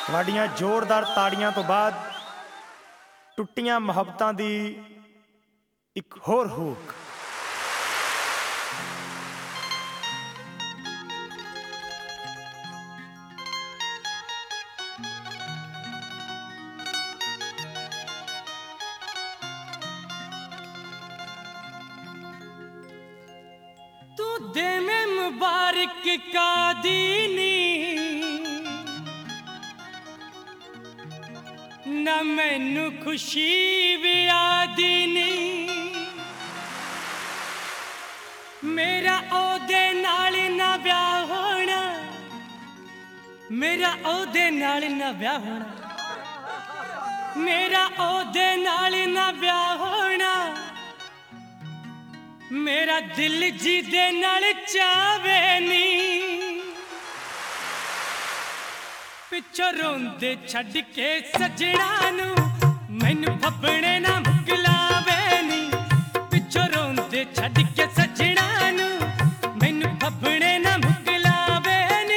ਤੁਹਾਡੀਆਂ ਜ਼ੋਰਦਾਰ ਤਾੜੀਆਂ ਤੋਂ ਬਾਅਦ ਟੁੱਟੀਆਂ ਮੁਹੱਬਤਾਂ ਦੀ ਇੱਕ ਹੋਰ ਹੂਕ। तू दे में मुबारक का दीनी ना मैनू खुशी भी आदी नी मेरा ओदे नाल ना ब्याह होना मेरा ओदे नाल ना ब्याह होना मेरा ओदे नाल ना ब्याह होना मेरा दिल जी दे नाल चावे नी पिछो रोंदे छड्ड के सजना नू मैनू फब्बने ना मुकलावे नी पिछो रोंदे छड्ड के सजना नू मैनू फब्बने ना मुकलावे नी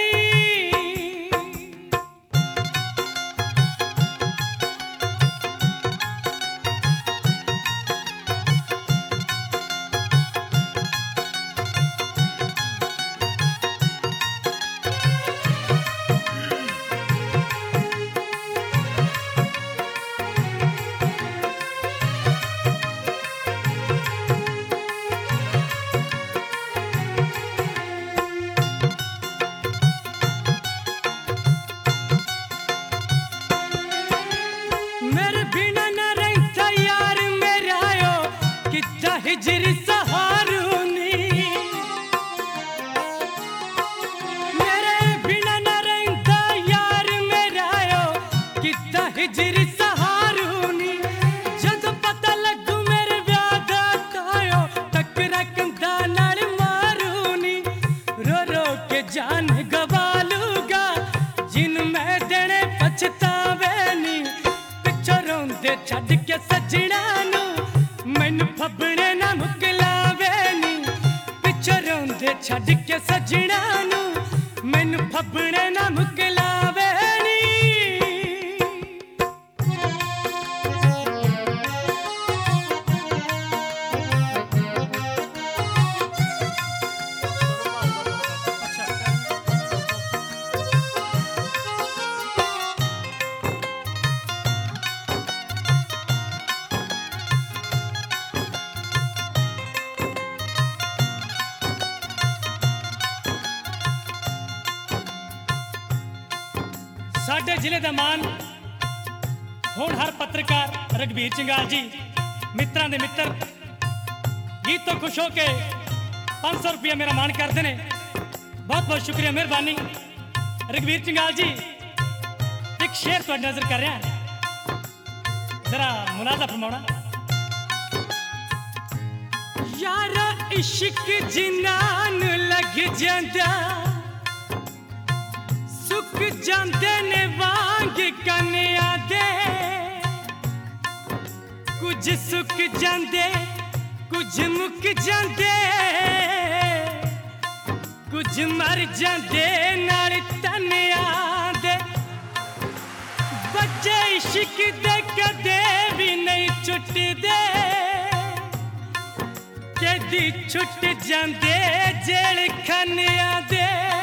हिजर सहारूनी मेरे बिना न रहंदा यार मेरा यो किता हिजर सहारूनी जद पता लगू मेरे ब्याह दा तायो टकरा कंधा नाल मारूनी रो रो के जान गवा लूगा जिन मैं देने पछतावे नी पिछो रोंदे छड्ड के सजना नू मैनू फब्बने ना मुकलावे नी पिछो रोंदे छड्ड के सजना नू मैनू फब्बने ना मुकलावे नी साडे जिले दा मान होनहार पत्रकार रघबीर चिंगाल जी मित्रां दे मित्र गीत तो खुश हो के 500 रुपया मेरा मान करते हैं। बहुत बहुत शुक्रिया मेहरबानी रघबीर चिंगाल जी। एक शेर तुहाडी नजर कर रहा जरा मुनाजा फरमाना। यारा इश्क जिन्नान लग जांदा सुक जांदे ने वांग कन्या दे कुछ सुक जांदे कुछ मुक जांदे कुछ मर जांदे नाल तन्या दे बच्चे इश्क दे कदे भी नहीं छुटदे कदी छुट जांदे जेल खानिया दे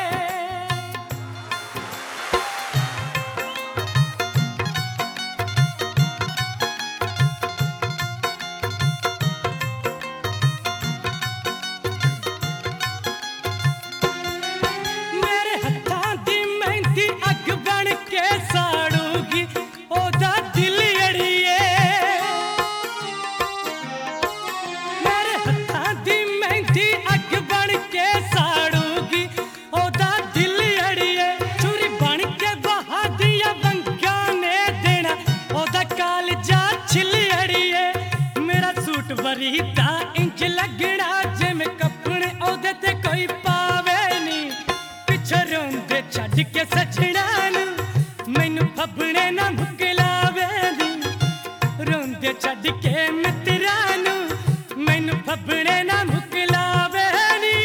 वरीता इंच लगना जिमें कपड़े ओदे ते कोई पावे नी पिछो रोंदे छड्ड के सजना नू मैनू फब्बने ना मुकलावे नी रोंदे छड्ड के मित्रा नू मैनू फब्बने ना मुकलावे नी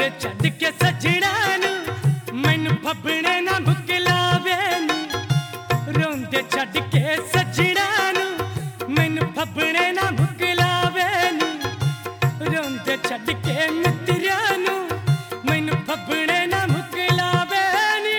रोंदे छड्ड के सजना नू मैनू फबने ना मुकलावे नी रोंदे छड्ड के सजना नू मैनू फबने ना मुकलावे नी रोंदे छड्ड के मित्रियां नू मैनू फबने ना मुकलावे नी।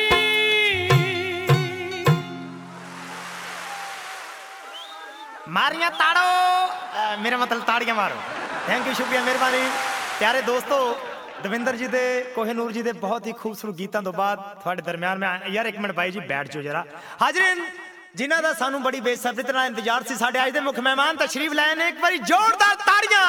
मारियां ताड़ो मेरा मतलब ताड़ियां मारो। थैंक यू, शुक्रिया, मेहरबानी। प्यारे दोस्तों, दविंदर जी दे कोहिनूर जी दे बहुत ही खूबसूरत गीतां तो बाद थोड़े दरम्यान में यार एक मिनट भाई जी बैठ जाओ जरा। हाजरीन, जिन्हां दा सानू बड़ी बेसब्री नाल इंतजार सी, साडे अज दे मुख मेहमान तशरीफ लाए ने, एक बारी जोरदार ताड़ियां।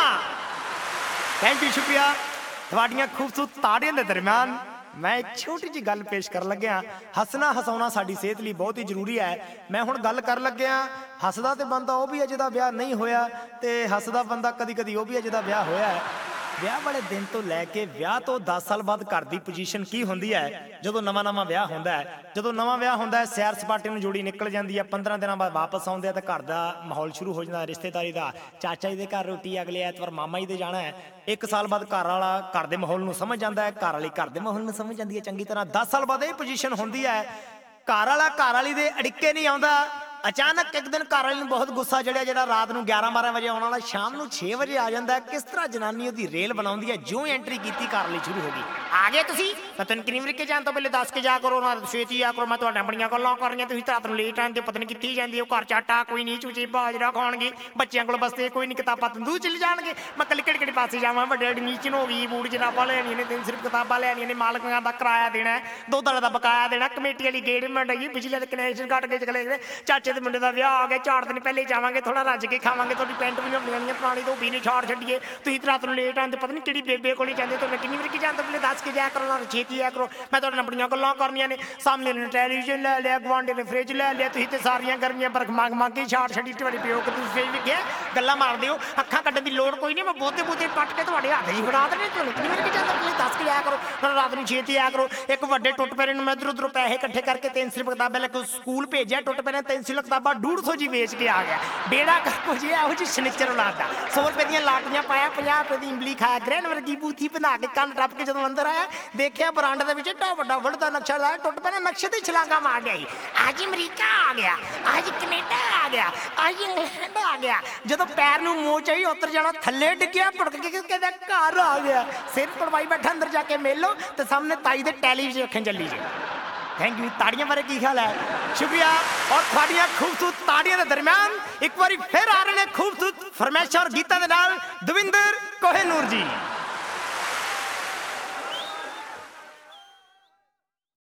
थैंक यू, शुक्रिया। थोड़ियां खूबसूरत ताड़ियां दे दरम्यान मैं एक छोटी जी गल पेश कर लग्या। हसना हसाउना साडी सेहत लई बहुत ही जरूरी है। मैं हुण गल कर लग्या, हसदा ते बंदा वो भी अजे दा ब्याह नहीं होया ते हसदा बंदा कदी कदी वो भी अजे दा ब्याह होया है। ਵਿਆਹ ਵਾਲੇ ਦਿਨ ਤੋਂ ਲੈ ਕੇ ਵਿਆਹ ਤੋਂ 10 ਸਾਲ ਬਾਅਦ ਘਰ ਦੀ ਪੋਜੀਸ਼ਨ ਕੀ ਹੁੰਦੀ ਹੈ ਜਦੋਂ ਨਵਾਂ ਵਿਆਹ ਹੁੰਦਾ ਹੈ। ਜਦੋਂ ਨਵਾਂ ਵਿਆਹ ਹੁੰਦਾ ਹੈ ਸੈਰ ਸਪਾਟੇ ਨੂੰ ਜੋੜੀ ਨਿਕਲ ਜਾਂਦੀ ਹੈ, 15 ਦਿਨਾਂ ਬਾਅਦ ਵਾਪਸ ਆਉਂਦੇ ਆ ਤਾਂ ਘਰ ਦਾ ਮਾਹੌਲ ਸ਼ੁਰੂ ਹੋ ਜਾਂਦਾ ਰਿਸ਼ਤੇਦਾਰੀ ਦਾ। ਚਾਚਾ ਜੀ ਦੇ ਘਰ ਰੋਟੀ, ਅਗਲੇ ਐਤਵਾਰ ਮਾਮਾ ਜੀ ਦੇ ਜਾਣਾ ਹੈ। 1 ਸਾਲ ਬਾਅਦ ਘਰ ਵਾਲਾ ਘਰ ਦੇ ਮਾਹੌਲ ਨੂੰ ਸਮਝ ਜਾਂਦਾ ਹੈ, ਘਰ ਵਾਲੀ ਘਰ ਦੇ ਮਾਹੌਲ ਨੂੰ ਸਮਝ ਜਾਂਦੀ ਹੈ ਚੰਗੀ ਤਰ੍ਹਾਂ। 10 ਸਾਲ ਬਾਅਦ ਇਹ ਪੋਜੀਸ਼ਨ ਹੁੰਦੀ ਹੈ, ਘਰ ਵਾਲਾ ਘਰ ਵਾਲੀ ਦੇ ਅੜਿੱਕੇ ਨਹੀਂ ਆਉਂਦਾ। अचानक एक दिन घर वाले नूं बहुत गुस्सा चढ़िया, ਜਿਹੜਾ रात ਨੂੰ 11-12 ਵਜੇ ਆਉਣ ਵਾਲਾ शाम ਨੂੰ 6 ਵਜੇ ਆ ਜਾਂਦਾ। किस तरह जनानी ਉਹਦੀ ਰੇਲ ਬਣਾਉਂਦੀ ਹੈ, ਜੋ ਐਂਟਰੀ ਕੀਤੀ ਘਰ ਲਈ ਸ਼ੁਰੂ ਹੋ ਗਈ। ਆ ਗਏ ਤੁਸੀਂ, ਮੈਂ ਤੈਨੂੰ ਕਿੰਨੀ ਵਾਰੀ ਜਾਣ ਤੋਂ ਪਹਿਲੇ ਦੱਸ ਕੇ ਜਾ ਕਰੋ ਨਾ, ਛੇਤੀ ਆ ਕਰੋ, ਮੈਂ ਤੁਹਾਡੀਆਂ ਬੜੀਆਂ ਗੱਲਾਂ ਕਰਨੀਆਂ, ਤੁਸੀਂ ਰਾਤ ਨੂੰ ਲੇਟ ਆਉਂਦੇ, ਪਤਾ ਨਹੀਂ ਕਿੱਥੇ ਜਾਂਦੀ ਉਹ, ਘਰ ਚਾਟਾ ਕੋਈ ਨਹੀਂ, ਚੂਚੀ ਬਾਜਰਾ ਖਾਣਗੇ, ਬੱਚਿਆਂ ਕੋਲ ਬਸਤੇ ਕੋਈ ਨਹੀਂ, ਕਿਤਾਬਾਂ ਤੰਦੂਰ ਚਲੇ ਜਾਣਗੇ। ਮੈਂ ਕੱਲੀ ਕਿਹੜੇ ਪਾਸੇ ਜਾਵਾਂ, ਵੱਡੇ ਐਡਮਿਸ਼ਨ ਹੋ ਗਈ, ਬੂਟ ਜਰਾਬਾਂ ਲੈਣੀਆਂ ਨੇ, ਦਿਨ ਸਿਰਫ ਕਿਤਾਬਾਂ ਲੈਣੀਆਂ ਨੇ, ਮਾਲਕਾਂ ਦਾ ਕਿਰਾਇਆ ਦੇਣਾ, ਦੁੱਧ ਵਾਲੇ ਦਾ ਬਕਾਇਆ ਦੇਣਾ, ਕਮੇਟੀ ਵਾਲੀ ਗੇੜ ਮੰਡਾਈ, ਬਿਜਲੀ ਦੇ ਕਨੈਕਸ਼ਨ ਕੱਟ ਕੇ ਚਲੇ ਗਏ, ਚਾਚੇ ਦੇ ਮੁੰਡੇ ਦਾ ਵਿਆਹ ਆ ਗਿਆ, 4 ਦਿਨ ਪਹਿਲੇ ਜਾਵਾਂਗੇ, ਥੋੜਾ ਰੱਜ ਕੇ ਖਾਵਾਂਗੇ, ਤੁਹਾਡੀ ਪੈਂਟ ਵੀ ਨਹੀਂ ਪੁਰਾਣੀ ਧੋਬੀ ਨਹੀਂ ਛਾੜ ਛੱਡੀਏ, ਤੁਸੀਂ ਰਾਤ ਨੂੰ ਲੇਟ ਆਉਂਦੇ, ਪਤਾ ਨਹੀਂ ਕਿਹੜੀ ਬੇਬੇ ਕੋਲ ਜਾਂਦੇ, ਤੁਹਾਨੂੰ ਕਿੰਨੀ ਵਾਰੀ ਜਾਣ ਤੋਂ ਪਹਿਲੇ ਦੱਸ ਕੇ ਜਾਇਆ ਕਰੋ ਨਾ, ਛੇਤੀ ਆਇਆ ਕਰੋ। ਮੈਂ ਤੁਹਾਡੇ ਨਾਲ ਬੜੀਆਂ ਗੱਲਾਂ ਕਰਨੀਆਂ ਨੇ। ਸਾਹਮਣੇ ਨੇ ਟੈਲੀਵਿਜ਼ਨ ਲੈ ਲਿਆ, ਗੁਆਂਢੀ ਨੇ ਫਰਿੱਜ ਲੈ ਲਿਆ, ਤੁਸੀਂ ਤੇ ਸਾਰੀਆਂ ਗਰਮੀਆਂ ਬਰਖ ਮੰਗ ਕੇ ਛਾੜ ਛੱਡੀ, ਤੁਹਾਡੇ ਪਿਓ ਕਿ ਤੁਸੀਂ ਵੀ ਗਿਆ ਗੱਲਾਂ ਮਾਰਦੇ ਹੋ, ਅੱਖਾਂ ਕੱਢਣ ਦੀ ਲੋੜ ਕੋਈ ਨਹੀਂ, ਮੈਂ ਬੋਤੇ ਕੱਟ ਕੇ ਤੁਹਾਡੇ ਹੱਥ 'ਚ ਫੜਾ ਦੇਣੇ, ਤੁਹਾਨੂੰ ਕਿੰਨੀ ਵਾਰੀ ਜਾਣ ਤੋਂ ਪਹਿਲੇ ਦੱਸ ਕੇ ਜਾਇਆ ਕਰੋ, ਨਾਲ ਰਾਤ ਨੂੰ ਛੇਤੀ ਆਇਆ ਕਰੋ। ਇੱਕ ਵੱਡੇ ਟੁੱਟ ਪੈਰੇ ਨੂੰ ਮੈਂ ਇੱਧਰ ਉੱਧਰੋਂ ਪੈਸੇ ਇਕੱਠੇ ਕਰਕੇ 300 ਕਿਤਾਬਾਂ ਲੈ ਕੇ ਸਕੂਲ ਭੇਜਿਆ, ਟੁੱਟ ਪੈਰੇ 300 ਕਿਤਾਬਾਂ 150 ਜੀ ਵੇਚ ਕੇ ਆ ਗਿਆ। ਬੇੜਾ ਕੁਝ ਇਹੋ ਜਿਹੀ ਸ਼ਨੀਚਰ ਉਲਾਦਾ, 100 ਰੁਪਏ ਦੀਆਂ ਲਾਟੀਆਂ ਪਾਇਆ, 50 ਰੁਪਏ ਦੀ ਇਮਲੀ ਖਾਇਆ, ਗ੍ਰਹਿਣ ਵਰਗੀ ਬੂਥੀ ਬਣਾ ਕੇ ਕੰਨ ਟੱਪ ਕੇ ਜਦੋਂ ਅੰਦਰ ਆਇਆ, ਦੇਖਿਆ ਬਰਾਂਡੇ ਦੇ ਵਿੱਚ ਏਡਾ ਵੱਡਾ ਵੜਦਾ ਨਕਸ਼ਾ ਲਾਇਆ, ਟੁੱਟ ਪੈਣਾ ਨਕਸ਼ੇ ਤੇ ਛਲਾਂਗਾ ਮਾਰ ਗਿਆ। ਅੱਜ ਅਮਰੀਕਾ ਆ ਗਿਆ, ਅੱਜ ਕੈਨੇਡਾ ਆ ਗਿਆ, ਅੱਜ ਇੰਗਲੈਂਡ ਆ ਗਿਆ। ਜਦੋਂ ਪੈਰ ਨੂੰ ਮੋਚ ਆਈ ਉਤਰ ਜਾਣਾ, ਥੱਲੇ ਡਿੱਗਿਆ, ਭੁੜਕ ਕੇ ਕਹਿੰਦਾ ਘਰ ਆ ਗਿਆ। ਸਿਰ ਪੜਵਾਈ ਬੈਠਾ, ਅੰਦਰ ਜਾ ਕੇ ਮਿਲ ਲਓ ਤੇ ਸਾਹਮਣੇ ਤਾਈ ਦੇ ਟੈਲੀਵਿਜ਼ਨ ਵੇਖਣ ਚੱਲੀ ਜੇ। Thank you. ताड़ियां बारे की ख्याल है? शुक्रिया। और थोड़ियां खूबसूरत ताड़ियां के दरम्यान एक बार फिर आ रहे हैं खूबसूरत फरमाइश और गीतां दे नाल दविंदर कोहिनूर जी।